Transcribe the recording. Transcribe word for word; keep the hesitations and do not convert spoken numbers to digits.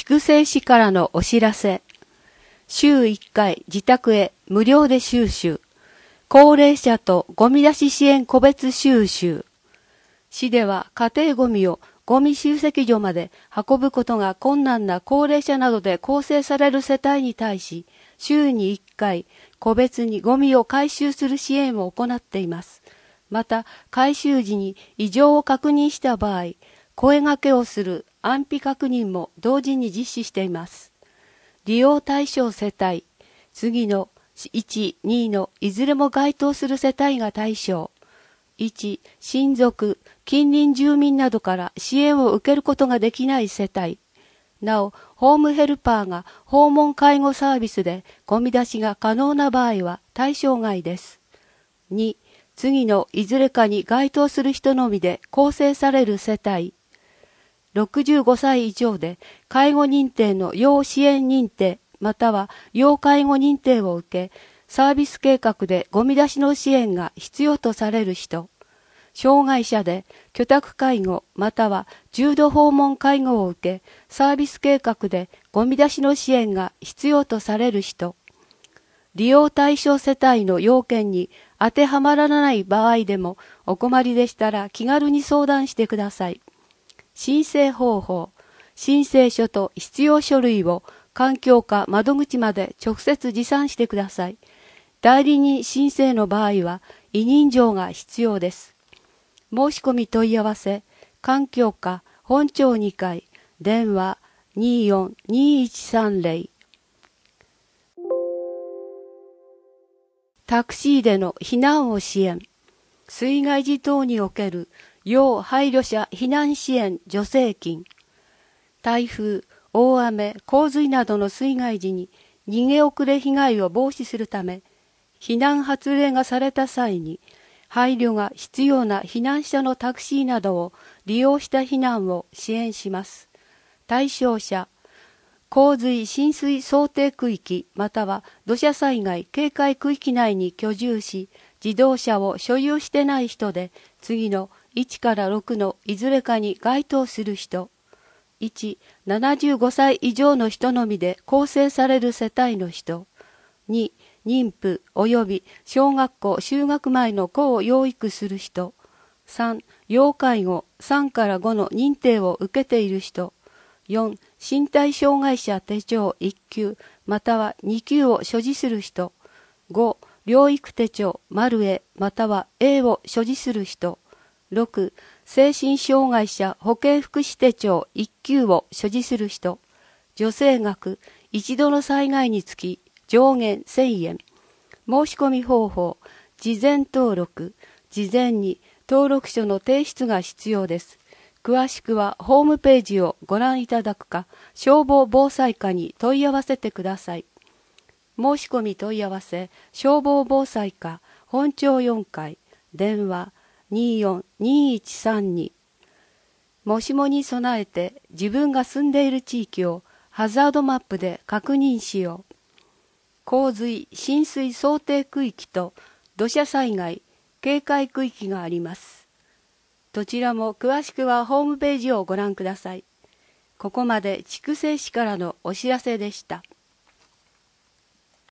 筑西市からのお知らせ。週いっかい自宅へ無料で収集。高齢者とゴミ出し支援個別収集。市では家庭ゴミをゴミ集積所まで運ぶことが困難な高齢者などで構成される世帯に対し、週にいっかい個別にゴミを回収する支援を行っています。また、回収時に異常を確認した場合、声掛けをする安否確認も同時に実施しています。利用対象世帯、次のいち、にのいずれも該当する世帯が対象。いち、親族、近隣住民などから支援を受けることができない世帯。なお、ホームヘルパーが訪問介護サービスでゴミ出しが可能な場合は対象外です。に、次のいずれかに該当する人のみで構成される世帯。ろくじゅうごさい以上で介護認定の要支援認定または要介護認定を受け、サービス計画でゴミ出しの支援が必要とされる人、障害者で居宅介護または重度訪問介護を受け、サービス計画でゴミ出しの支援が必要とされる人、利用対象世帯の要件に当てはまらない場合でもお困りでしたら気軽に相談してください。申請方法、申請書と必要書類を環境課窓口まで直接持参してください。代理人申請の場合は委任状が必要です。申し込み問い合わせ、環境課本町にかい、電話 にーよんにーいちさんゼロ。タクシーでの避難を支援。水害時等における要配慮者避難支援助成金。台風、大雨、洪水などの水害時に逃げ遅れ被害を防止するため、避難発令がされた際に、配慮が必要な避難者のタクシーなどを利用した避難を支援します。対象者、洪水浸水想定区域または土砂災害警戒区域内に居住し、自動車を所有してない人で、次のいちからろくのいずれかに該当する人。いち、ななじゅうごさい以上の人のみで構成される世帯の人。に、妊婦及び小学校就学前の子を養育する人。さん、要介護さんからごの認定を受けている人。よん、身体障害者手帳いっきゅうまたはにきゅうを所持する人。ご、療育手帳丸 A または A を所持する人。ろく、精神障害者保健福祉手帳いっきゅうを所持する人。助成額一度の災害につき上限せんえん。申し込み方法、事前登録、事前に登録書の提出が必要です。詳しくはホームページをご覧いただくか、消防防災課に問い合わせてください。申し込み問い合わせ、消防防災課、本町よんかい、電話 にーよんにーいちさんに。もしもに備えて自分が住んでいる地域をハザードマップで確認しよう。洪水・浸水想定区域と土砂災害警戒区域があります。どちらも詳しくはホームページをご覧ください。ここまで筑西市からのお知らせでした。